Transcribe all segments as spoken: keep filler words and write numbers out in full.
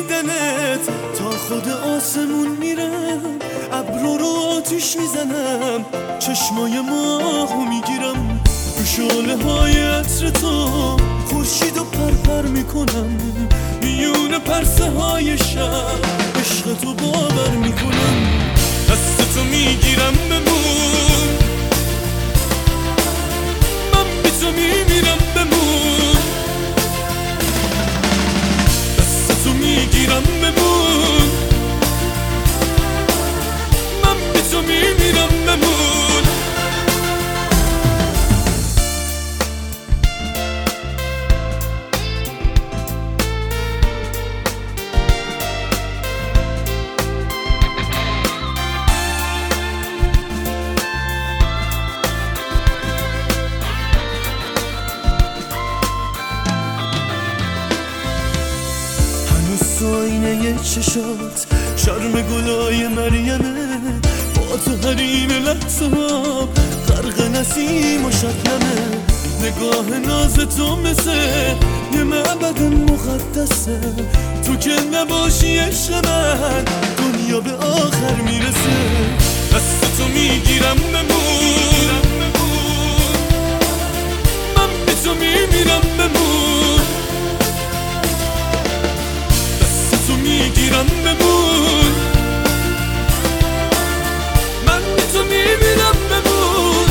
دیدنت تا خود آسمون میرم، ابرو رو آتیش میزنم، چشمای ماهو میگیرم، رو شعله های عطر تو خورشید و پرپر میکنم، میون پرسه های شب عشق تو باور میکنم، دست تو میگیرم بمون، من بی تو میمیرم بمون، دست تو میگیرم بمون، من بی تو میمیرم بمون. آینه چشات شرم گلای مریمه، با تو حریم لحظه ها غرق نسیم و شبنمه، نگاه ناز تو مثل یه معبد مقدسه، تو که نباشی عشق من دنیا به آخر میرسه، دست تو میگیرم بمون، من بی تو میمیرم بمون، میگیرم بمون، من بی تو میمیرم بمون.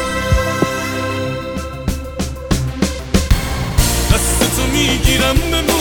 میگیرم بمون.